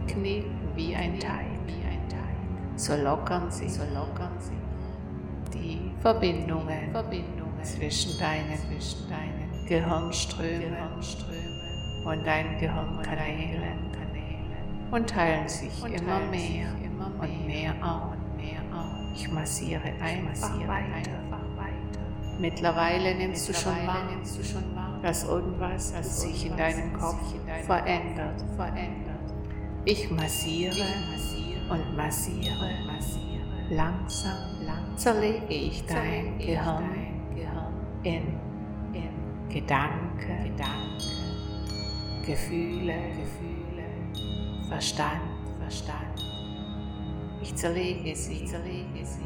kneten wie ein Teig. So lockern sie die Verbindungen zwischen deinen Gehirnströmen und deinen Gehirnkanälen und teilen sich immer mehr und mehr auf. Ich massiere einfach weiter. Mittlerweile nimmst du schon wahr, dass irgendwas sich in deinem Kopf verändert. Ich massiere und massiere. Langsam zerlege ich dein Gehirn in Gedanken, Gefühle, Verstand. Ich zerlege sie